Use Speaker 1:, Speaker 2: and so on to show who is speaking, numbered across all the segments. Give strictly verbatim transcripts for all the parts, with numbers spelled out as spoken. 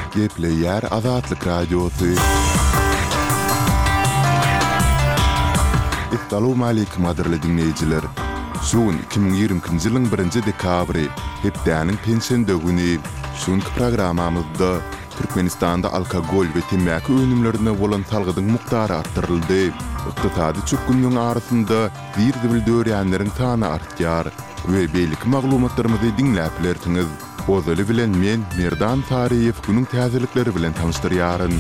Speaker 1: Gepleyer Azatlyk Radiosu. Assalamu alaykum adirli dinleyijiler. Şuun iki bin ýigrimkinji ýylyň birinji dekabry, hepdäniň pensiýa dögüni. Şuňky programamyzda Türkmenistanda alkogol we temäki önümlerine bolan salgydyň muktary artdyryldy. Ykdysady çökgünligiň arasynda bir-bir döwrýänleriň sany artýar we beýlik maglumatlarymyzy dinläplersiňiz. Ozaly bilen men Merdan Tariýew günüň täzelikleri bilen tanışdyrýaryn.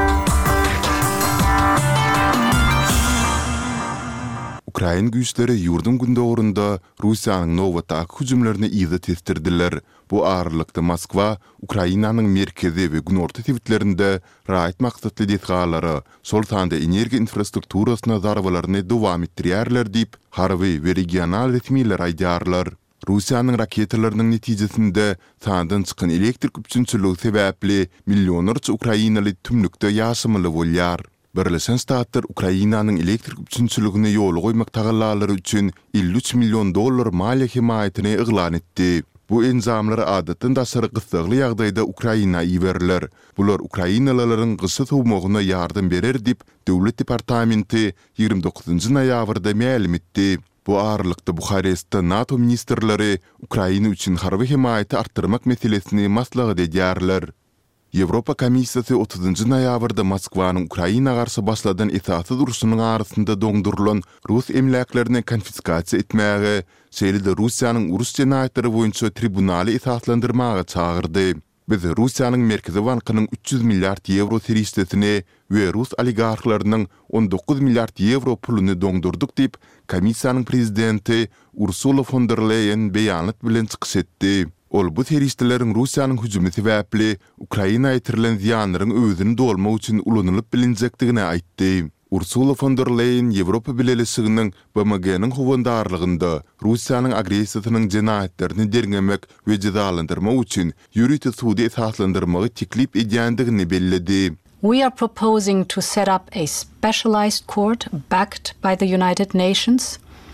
Speaker 1: Ukraina güýçleri ýurdun gündogurunda Russiýanyň Novatak hüjümlerini ýygy testirdiler. Bu aralykda Moskwa, Ukrainanyň merkezi we günorta tewitlerinde raýat maksatly detgalary, şol sanda energiýa infrastrukturasyna zarbalaryny dowam etdirýärler diýip harby we regional resmiler aýdýarlar. Russiýanyň raketalarynyň netijesinde sandan çykan elektrik üçinçiligi sebäpli millionlarça Ukrainaly tümlükde ýaşamaly bolýar. Birleşen Ştatlar Ukrainanyň elektrik üçinçiligine ýol goýmak tagallalary üçin elli üç million dollar maliýe himayatyny eglan etdi. Bu enzamlar adatdan daşary gysgly ýagdaýda Ukraina ýeberler. Bular Ukrainalaryň gysy towmagyna ýardam berer diýip Döwlet Departamenti ýygrimi dokuzynjy noýabrda ma'lum etdi. Bu aralykda Buxarestde NATO ministrleri Ukraina üçin harby himayaty artdyrmak meselesini maslahat edýärler. Ýewropa Komissiýasy otuzynjy noýabrda Moskwanyň Ukraina garşy başladan esassy duruşunyň arasynda doňdurulan Rus emlaklerini konfiskasiýa etmäge, şeýle Russiýanyň urus jenaýatlary boýunça tribunaly esaslandyrmaga çagyrdy. Biz Russiýanyň Merkezi Bankynyň üç ýüz milliard ýewro serişdesini we Rus oligarklarynyň on dokuz milliard ýewro puluny doňdurduk diýip komissiýanyň prezidenti Ursula von der Leyen beýanat bilen çykyş etdi. Ol bu teristlerin Russiýanyň hüjümi sebäpli Ukraina ýetirilen ziýanlaryň özüni dolmak üçin ulanylyp bilinjekdigini aýtdy. Ursula von der Leyen Ýewropa Birleşiginiň B M G-niň howandarlygynda Russiýanyň agresiýasynyň jenaýatlaryny derlemek we jazalandyrmak üçin ýürüti sudy esaslandyrmagy teklip edýändigini bellädi.
Speaker 2: We are proposing to set up a specialized court backed by the United Nations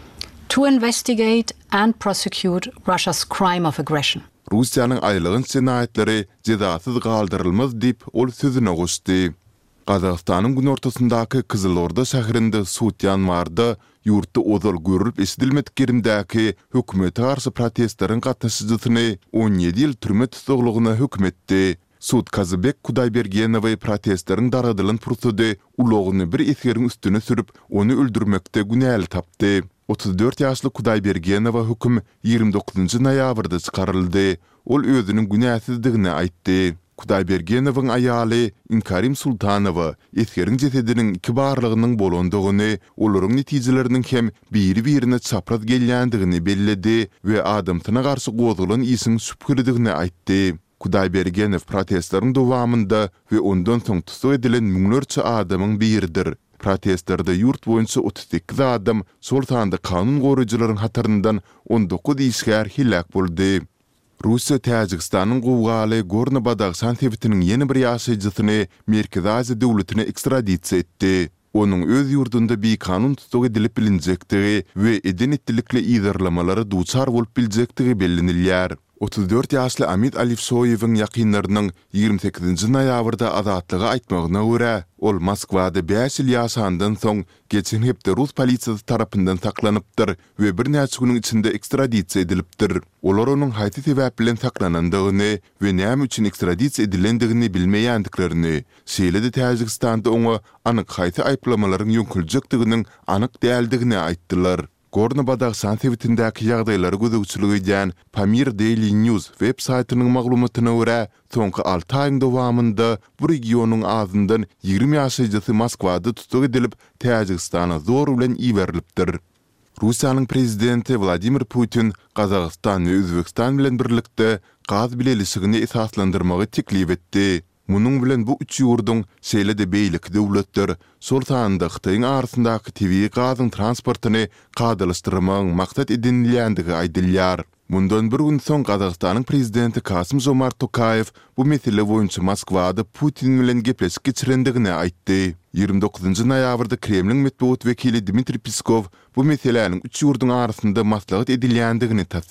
Speaker 2: to investigate and prosecute Russia's crime of aggression.
Speaker 1: Russiýanyň aýlygyn jenaýatlary jazasyz galdyrylmaz diýip ol sözüne goşdy. Gazagstanyň günortasyndaky Kızılorda şäherinde sut ýanwarda ýurtda ozal görülip eşidilmedik yerimdäki hökümete garşy protestlaryň gatnaşyjysyny on ýedi ýyl türme tutuglygyna hökm etdi. Sud Kazybek Kudaybergenowy protestlaryň daradylan pursudy ulogyny bir esgeriň üstüne sürüp onu öldürmekde günäli tapdy. otuz dört ýaşly Kudaybergenowa hökm ýygrimi dokuzynjy noýabrda çykaryldy. Ol özüniň günäsizdigini aýtdy. Kudaybergenowyň aýaly Inkarim Sultanowa esgeriň jesediniň iki barlygynyň bolandygyny, olaryň netijeleriniň hem biri-birine çapraz gelýändigini belledi we adamsyna garşy gozulan isin süpkürdigini aýtdy. Kudaybergenow protestlaryň dowamynda we ondan soň tutuk edilen müňlerçe adamyň biridir. Protestlarda yurt boýunça otuz sekiz adam şol sanda kanun goruýjularyň hataryndan on dokuz işgär hilak boldy. Russiýa Täjikistanyň gowgaly Gorno-Badag santewitiniň ýeni bir ýaşaýjysyny Merkezi Aziýa döwletine ekstradisiýa etdi. Onuň öz ýurdunda bir kanun tutuk edilip bilinjektigi we edenetlikle ýygyrlamalary duçar bolup biljektigi bellenilýär. otuz dört ýaşly Amit Alifsoýewiň ýakynlarynyň ýygrimi sekizinji noýabrda azatlygy aýtmagyna görä, ol Moskwada beş ýyl ýaşandan soň geçen hepde Rus polisiýasy tarapyndan saklanypdyr we bir näçe güniň içinde ekstradisiýa edilipdir. Olar onuň haýsy sebäp bilen saklanandygyny we näme üçin ekstradisiýa edilendigini bilmeýändiklerini, şeýle-de Täjikistanda oňa anyk haýsy aýplamalaryň ýönküljekdiginiň anyk däldigini aýtdylar. Gorno-Badag santewitindäki ýagdaýlary gözegçiligi edýän Pamir Daily News web saýtynyň maglumatyna görä, soňky alty aýyň dowamynda bu regionyň azyndan ýygrimi ýaşaýjysy Moskwada tutuk edilip Täjikistana zor bilen iberilipdir. Russiýanyň prezidenti Vladimir Putin Gazagystan we Özbegistan bilen birlikde gaz bileligini esaslandyrmagy teklip etdi. Munyň bilen bu üç ýurdun şeýle-de beýlik döwletler şol sanda Xitayň arasyndaky tebii gazyň transportyny gadalaşdyrmagyň maksat edinilýändigi aýdylýar. Mundan bir gün soň Gazagystanyň prezidenti Kasym-Jomart Tokayew bu mesele boýunça Moskwada Putin bilen gepleşik geçirendigini aýtdy. ýygrimi dokuzynjy noýabrda Kremliň medeniýet wekili Dmitri Peskov bu meseleniň üç ýurdun arasynda maslahat edilýändigini